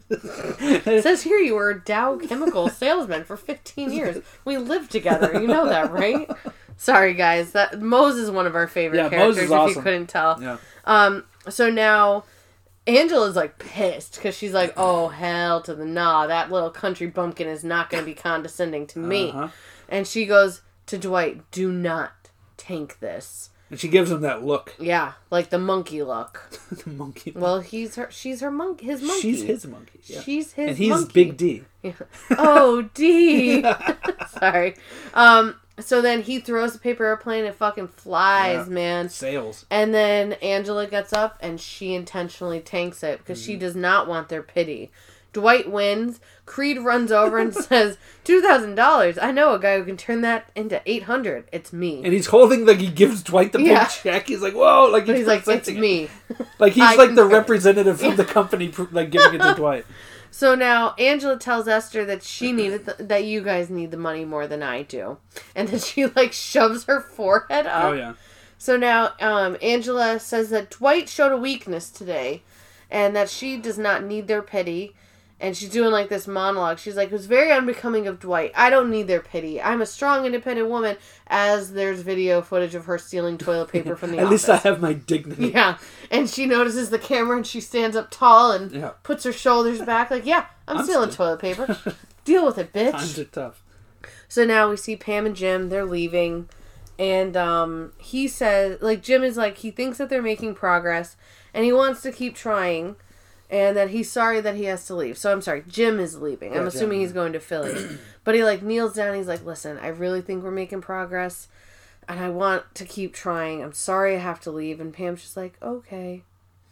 It says here you were a Dow Chemical salesman for fifteen years. We lived together. You know that, right? Sorry, guys. That Mose is one of our favorite
Yeah, Mose
characters.
is
If
awesome.
you couldn't tell.
Yeah.
Um. So now, Angela's like pissed because she's like, "Oh hell to the nah! That little country bumpkin is not going to be condescending to me."
Uh-huh.
And she goes to Dwight, "Do not tank this."
And she gives him that look.
Yeah, like the monkey look.
The monkey.
Well, he's her. She's her monkey. His monkey.
She's his monkey. Yeah.
She's his.
and he's
monkey.
Big D.
Yeah. Oh, D. Sorry. Um. So then he throws the paper airplane. It fucking flies,
Yeah.
man.
Sales.
And then Angela gets up and she intentionally tanks it because
Mm-hmm.
she does not want their pity. Dwight wins. Creed runs over and says, two thousand dollars. I know a guy who can turn that into eight hundred dollars. It's me.
And he's holding, like, he gives Dwight the big
Yeah.
check. He's like, whoa. Like,
But he's like, it's
presenting it.
me.
Like, he's
I
like
can
the
turn it.
representative from the company, pr- like, giving it to Dwight.
So now Angela tells Esther that she needed the, that you guys need the money more than I do, and then she like shoves her forehead up.
Oh, yeah.
So now um, Angela says that Dwight showed a weakness today, and that she does not need their pity. And she's doing like this monologue. She's like, it was very unbecoming of Dwight. I don't need their pity. I'm a strong, independent woman. As there's video footage of her stealing toilet paper from the
At
office.
least I have my dignity.
Yeah, and she notices the camera and she stands up tall and
Yeah.
puts her shoulders back like, yeah, I'm,
I'm
stealing
still-
toilet paper. Deal with it,
Times
bitch.
are tough.
So now we see Pam and Jim, they're leaving, and um, he says, like, Jim is like, he thinks that they're making progress, and he wants to keep trying, and that he's sorry that he has to leave. So I'm sorry, Jim is leaving. I'm
Yeah,
assuming
Jim.
he's going to Philly. But he, like, kneels down, he's like, listen, I really think we're making progress, and I want to keep trying. I'm sorry I have to leave. And Pam's just like, okay.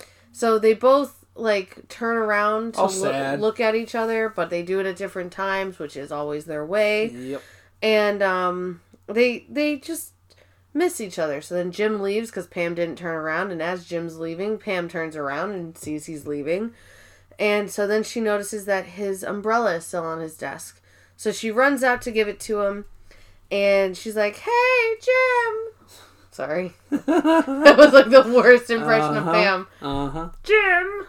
So they both, like, turn around to
All
loo-
sad.
look at each other, but they do it at different times, which is always their way.
Yep.
And um, they they just miss each other. So then Jim leaves because Pam didn't turn around. And as Jim's leaving, Pam turns around and sees he's leaving. And so then she notices that his umbrella is still on his desk. So she runs out to give it to him. And she's like, hey, Jim. Sorry. That was like the worst impression
Uh-huh.
of Pam.
Uh-huh.
Jim.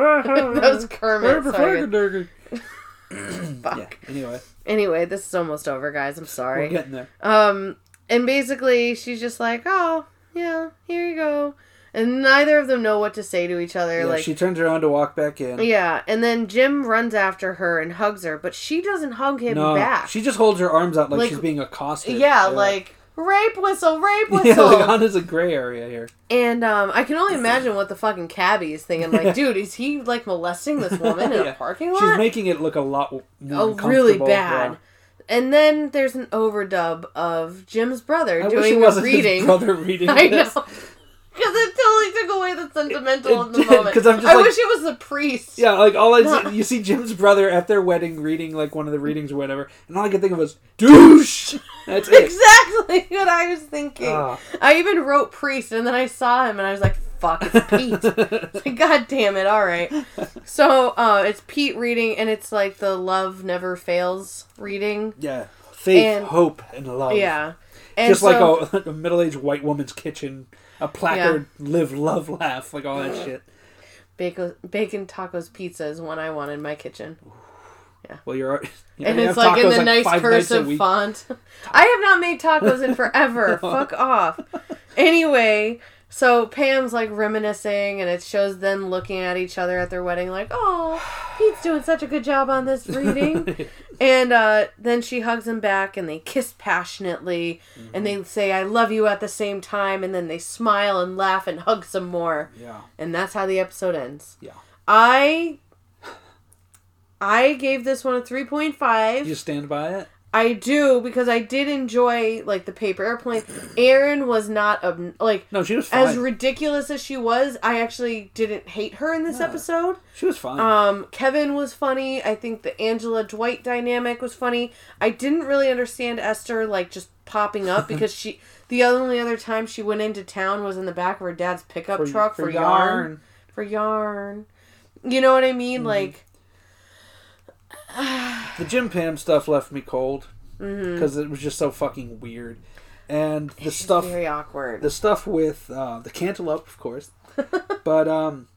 That was Kermit. Sorry.
Yeah,
Fuck.
anyway.
Anyway, this is almost over, guys. I'm sorry.
We're getting there.
Um, and basically, she's just like, oh, yeah, here you go. And neither of them know what to say to each other.
Yeah,
like
she turns around to walk back in.
Yeah, and then Jim runs after her and hugs her, but she doesn't hug him
no,
back.
She just holds her arms out like,
Like,
she's being accosted.
Yeah, yeah, like, rape whistle, rape whistle.
Yeah, like Anna's a gray area here.
And um, I can only imagine what the fucking cabbie is thinking. Like, dude, is he, like, molesting this woman in
yeah.
a parking lot?
She's making it look a lot more
Oh, really bad. Yeah. And then there's an overdub of Jim's brother
I
doing
wish it
a
wasn't
reading.
His brother reading
I
this.
know. Because it totally took away the sentimental
It- it
of the
did,
moment.
'cause I'm just
I
like-
wish it was the priest.
Yeah, like all I see, you see Jim's brother at their wedding reading like one of the readings or whatever, and all I could think of was douche. That's it.
Exactly what I was thinking.
Ah.
I even wrote priest, and then I saw him, and I was like, "Fuck, it's Pete." It's like, God damn it! All right. So uh, it's Pete reading, and it's like the love never fails reading.
Yeah, faith,
And-
hope, and love.
Yeah, and
just
so,
like a, like a middle-aged white woman's kitchen, a placard, live, love, laugh, like all that shit.
bacon, bacon tacos pizza is one I want in my kitchen.
Well, you're. You
And
already
it's
have
like in
tacos,
the
like,
nice
five nights a
cursive
week.
font. I have not made tacos in forever. Fuck off. Anyway, so Pam's like reminiscing, and it shows them looking at each other at their wedding, like, "Oh, Pete's doing such a good job on this reading." And uh, then she hugs him back, and they kiss passionately, mm-hmm. and they say, "I love you" at the same time, and then they smile and laugh and hug some more.
Yeah.
And that's how the episode ends.
Yeah.
I I gave this one a three point five.
You stand by it?
I do, because I did enjoy, like, the paper airplane. Erin was not, ob- like...
No, she was fine.
As ridiculous as she was, I actually didn't hate her in this
no,
episode.
She was fine.
Um, Kevin was funny. I think the Angela-Dwight dynamic was funny. I didn't really understand Esther, like, just popping up, because she... The only other time she went into town was in the back of her dad's pickup
for,
truck for,
for
yarn.
yarn.
For yarn. You know what I mean? Mm-hmm. Like...
The Jim Pam stuff left me cold because
mm-hmm.
it was just so fucking weird, and the
it's
stuff
very awkward.
The stuff with uh, the cantaloupe, of course, but um,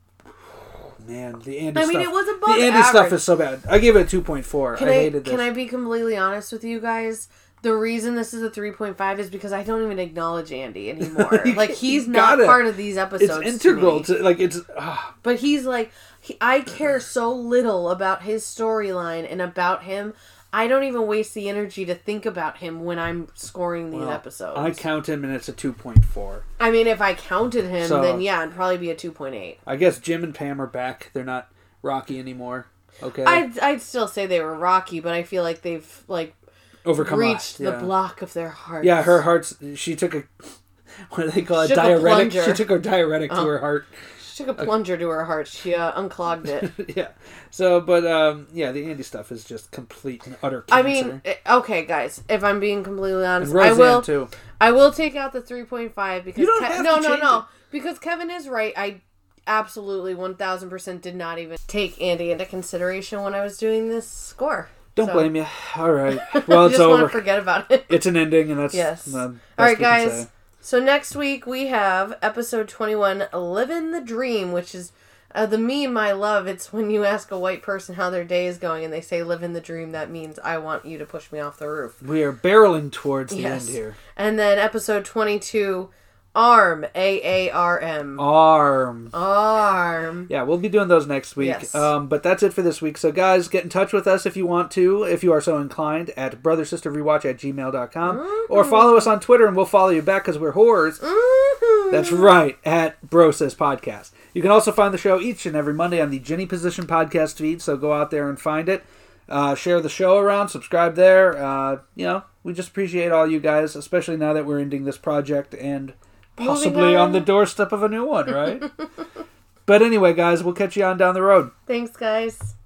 man, the Andy.
I
stuff,
mean, it was above
the Andy
average.
stuff is so bad. I gave it a two point four. I,
I
hated this.
Can I be completely honest with you guys? The reason this is a three point five is because I don't even acknowledge Andy anymore. Like, he's not part of these episodes.
It's integral
to,
to, like, it's... Uh.
But he's like... He, I care so little about his storyline and about him. I don't even waste the energy to think about him when I'm scoring these
well,
episodes.
I count him and it's a two point four.
I mean, if I counted him,
so,
then yeah, it'd probably be a two point eight.
I guess Jim and Pam are back. They're not Rocky anymore. Okay?
I'd, I'd still say they were Rocky, but I feel like they've, like...
Overcome
reached
a, yeah.
the block of their hearts.
Yeah, her heart's... She took a... What do they call it?
She took a
Diuretic?
plunger.
She took her diuretic
Oh.
to her heart.
She took a plunger to her heart. She uh, unclogged it.
Yeah. So, but, um, yeah, the Andy stuff is just complete and utter cancer.
I mean, okay, guys, if I'm being completely honest,
and Roseanne,
I will
too.
I will take out the three point five because...
You don't
Ke-
have
no,
to
no,
change
no.
it.
Because Kevin is right. I absolutely one thousand percent did not even take Andy into consideration when I was doing this score.
Don't
so.
blame you. All right. Well,
I
it's
just
over.
want to forget about it.
It's an ending, and that's
yes.
the best
All right,
we can
guys.
say.
So next week we have episode twenty-one, Living the Dream, which is uh, the meme I love. It's when you ask a white person how their day is going and they say living the dream, that means I want you to push me off the roof.
We are barreling towards the
Yes.
end here.
And then episode twenty-two, Arm, A A R M.
Arm.
Arm.
Yeah, we'll be doing those next week.
Yes.
Um, but that's it for this week. So, guys, get in touch with us if you want to, if you are so inclined, at brother sister rewatch at gmail dot com. Mm-hmm. Or follow us on Twitter, and we'll follow you back because we're whores.
Mm-hmm.
That's right, at Bro Says Podcast. You can also find the show each and every Monday on the Jenny Position podcast feed, so go out there and find it. Uh, share the show around, subscribe there. Uh, you know, we just appreciate all you guys, especially now that we're ending this project and possibly on. on the doorstep of a new one, right? But anyway, guys, we'll catch you on down the road.
Thanks, guys.